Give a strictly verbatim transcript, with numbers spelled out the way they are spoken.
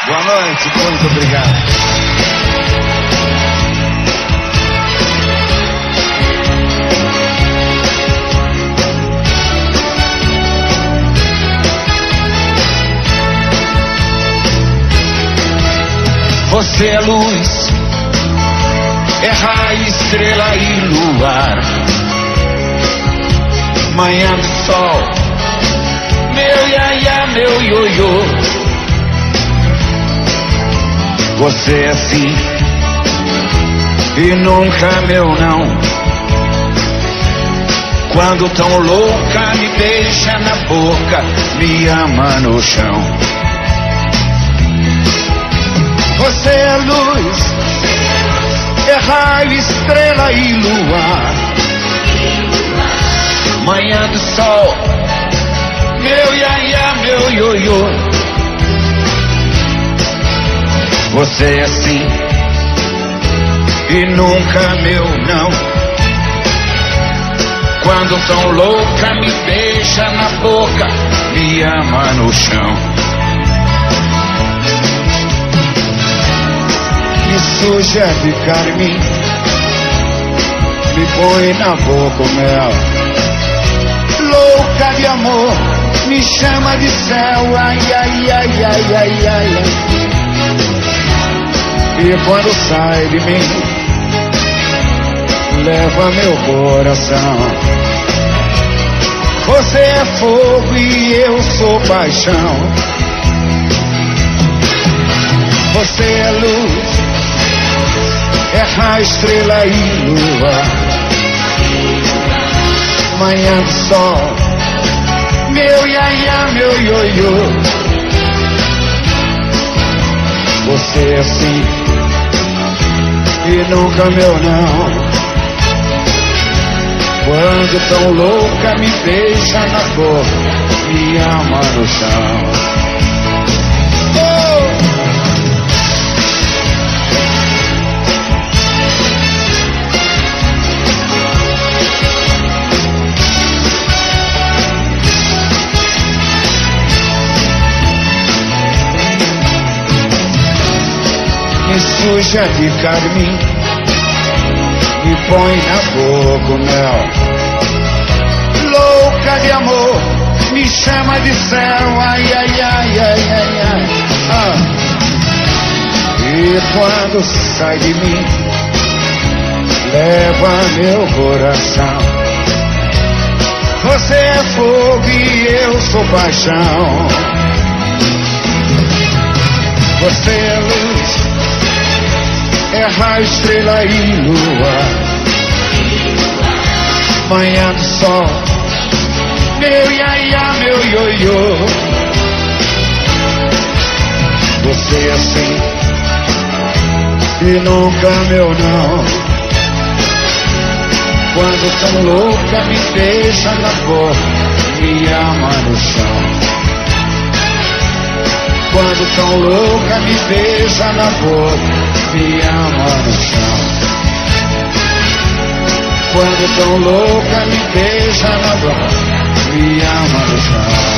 Boa noite, muito obrigado. Você é luz, é raio, estrela e luar, manhã do sol, meu iaia, meu ioiô. Você é sim e nunca meu não. Quando tão louca me beija na boca, me ama no chão. Você é luz, é raio, estrela e luar, manhã do sol, meu iaia, meu ioiô. Você é sim e nunca meu não. Quando tão louca me beija na boca, me ama no chão. Me suja de carmim, me põe na boca o mel. Louca de amor, me chama de céu. Ai, ai, ai, ai, ai, ai. E quando sai de mim, leva meu coração. Você é fogo e eu sou paixão. Você é luz, é raio, estrela e lua, manhã do sol, meu iaia, meu ioiô. Você é sim e nunca meu não. Quando tão louca me beija na boca, me ama no chão. Me suja de carmim, me põe na boca o mel. Louca de amor, me chama de céu. Ai, ai, ai, ai, ai, ai. Ah. E quando sai de mim, leva meu coração. Você é fogo e eu sou paixão. Você é luz, é raio, estrela e lua, manhã do sol, meu iaia, meu ioiô. Você é assim e nunca meu não. Quando tão louca me beija na boca, me ama no chão. Quando tão louca me beija na boca, me ama no chão. Quando tão louca me beija na boca, me ama no chão.